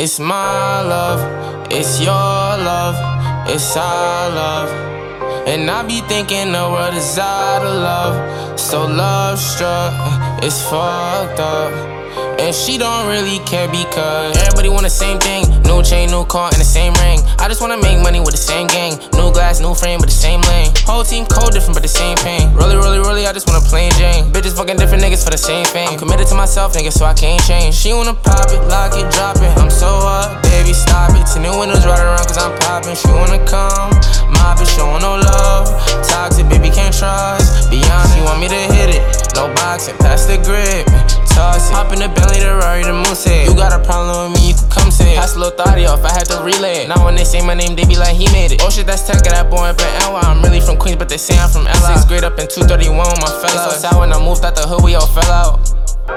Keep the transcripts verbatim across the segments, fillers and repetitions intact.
It's my love, it's your love, it's our love. And I be thinking the world is out of love. So love struck, it's fucked up. And she don't really care because everybody want the same thing. New chain, new car, and the same ring. I just wanna make money with the same gang. New glass, new frame, but the same lane. Whole team code different, but the same pain. Really, really, really, I just wanna plain Jane. Bitches fucking different niggas for the same thing. I'm committed to myself, nigga, so I can't change. She wanna pop it, lock it, drop it. I'm so up, baby, stop it. Ten new windows right around cause I'm popping. She wanna come, mop it, showing no love. Toxic, baby, can't trust. Be honest, you want me to hit it. No boxing, pass the grip. Toss it. Hop in the Bentley, the Rari, the Moose head. You got a problem with me, you can come say it. Pass a little thotty off, I had to relay it. Now when they say my name, they be like, he made it. Oh shit, that's tech, that boy up in N Y. I'm really from Queens, but they say I'm from L I. Sixth grade up in two thirty-one with my fellas. So sad when I moved out the hood, we all fell out.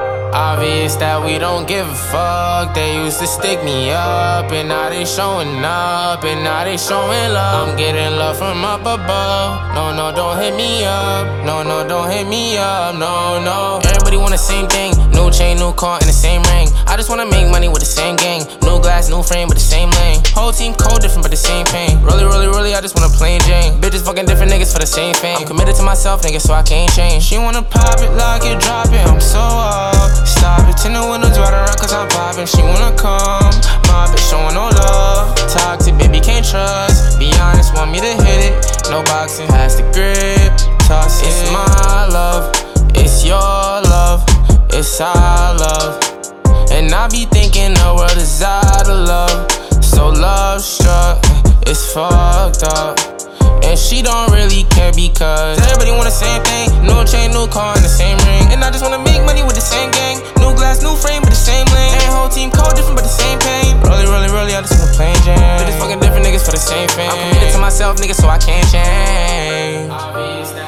Obvious that we don't give a fuck. They used to stick me up, and now they showing up, and now they showing love. I'm getting love from up above. No, no, don't hit me up. No, no, don't hit me up. No, no. Everybody want the same thing. New chain, new car, and the same ring. I just wanna make money with the same gang. New glass, new frame, but the same lane. Whole team code different, but the same pain. Really, really, really, I just wanna plain Jane. Bitches fucking different niggas for the same fame. I'm committed to myself, nigga, so I can't change. She wanna pop it, lock it, drop it. I'm so up. Stop it, ten the windows right around cause I'm popping. She wanna come, mop it, showing no love. Toxic, baby, can't trust. Be honest, want me to hit it. No boxing, pass the grip. Toss it. It's my love, it's your love, it's our love. And I be thinking the world is out of love. So love struck, it's fucked up. And she don't really care because everybody want the same thing. New chain, new car, and the same ring. And I just wanna make money with the same gang. New glass, new frame, but the same lane. And whole team code different, but the same pain. Really, really, really, I just wanna plain Jane. Bitches fucking different niggas for the same fame. I'm committed to myself, nigga, so I can't change.